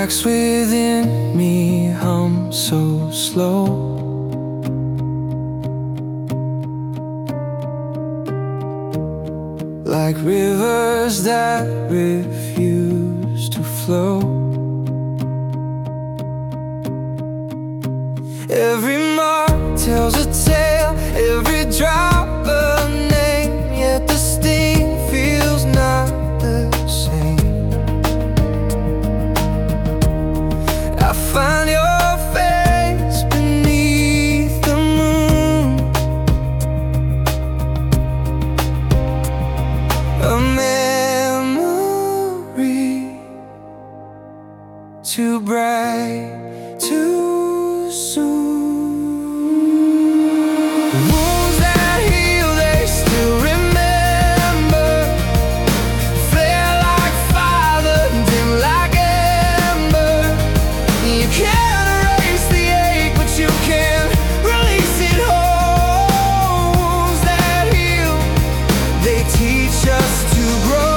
cracks within me hum so slow. Like rivers that refuse to flow. Every mark tells a tale, every drop a name, yet the sting feels not the same. I find your face beneath the moon, a memory too bright, too soon. Wounds that heal, they still remember. Flare like fire, dim like ember. You can't erase the ache, but you can release it whole. Wounds that heal, they teach us to grow.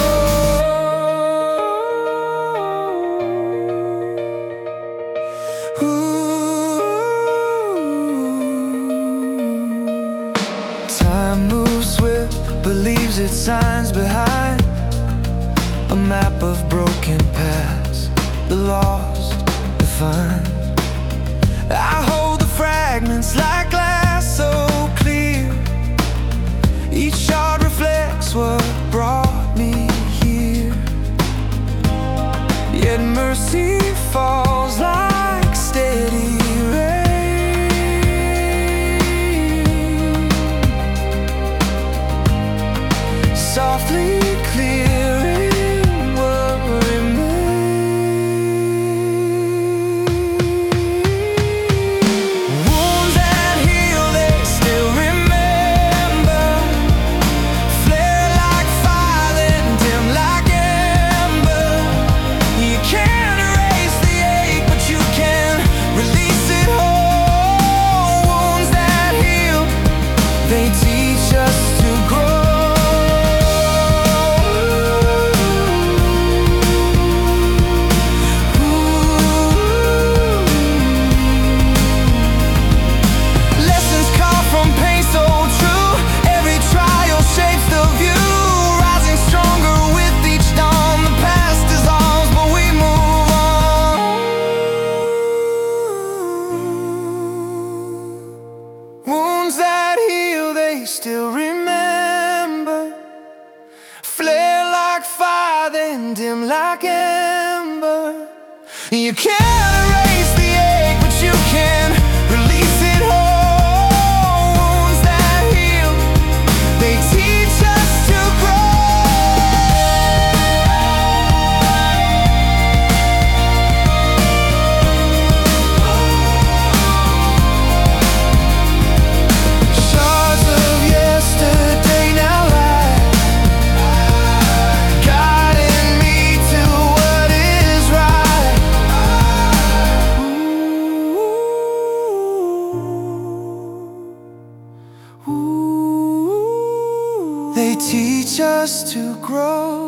Time moves swift, but leaves its signs behind. A map of broken paths, the lost, the find. I hold the fragments like glass so clear. Each shard reflects what brought me here. Yet mercy falls like steady rain, softly clearing what remains. Wounds that heal, they still remember. Flare like fire, then dim like ember. You can't erase the ache, but you can release it whole. Wounds that heal, they teach us to grow. Lessons carved from pain so true. Every trial shapes the view. Rising stronger with each dawn. The past dissolves, but we move on. Wounds that heal, they still remember. Flare like fire, then dim like ember. You can't erase the ache, but you can release it whole. Wounds that heal, they teach us to grow. Shards of yesterday now lie, guiding me to what is right. Ooh, they teach us to grow.